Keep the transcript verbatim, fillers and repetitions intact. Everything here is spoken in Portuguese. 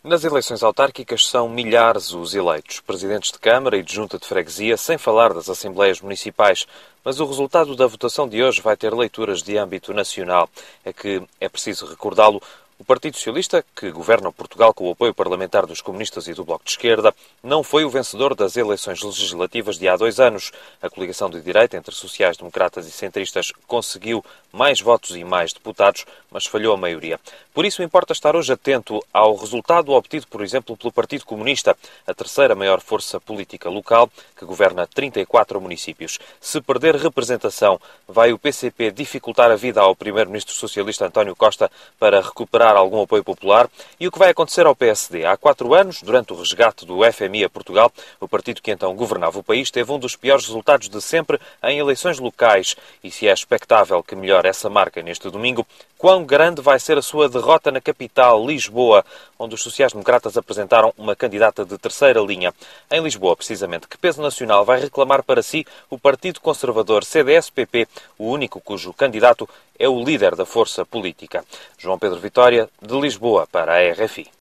Nas eleições autárquicas são milhares os eleitos, presidentes de Câmara e de Junta de Freguesia, sem falar das Assembleias Municipais. Mas o resultado da votação de hoje vai ter leituras de âmbito nacional. É que, é preciso recordá-lo, o Partido Socialista, que governa Portugal com o apoio parlamentar dos comunistas e do Bloco de Esquerda, não foi o vencedor das eleições legislativas de há dois anos. A coligação de direita entre sociais-democratas e centristas conseguiu mais votos e mais deputados, mas falhou a maioria. Por isso importa estar hoje atento ao resultado obtido, por exemplo, pelo Partido Comunista, a terceira maior força política local, que governa trinta e quatro municípios. Se perder representação, vai o P C P dificultar a vida ao primeiro-ministro socialista António Costa para recuperar algum apoio popular? E o que vai acontecer ao P S D? Há quatro anos, durante o resgate do F M I a Portugal, o partido que então governava o país teve um dos piores resultados de sempre em eleições locais. E se é expectável que melhore essa marca neste domingo, quão grande vai ser a sua derrota na capital, Lisboa, onde os sociais-democratas apresentaram uma candidata de terceira linha? Em Lisboa, precisamente, que peso nacional vai reclamar para si o Partido Conservador C D S P P, o único cujo candidato é o líder da força política? João Pedro Vitória, de Lisboa, para a R F I.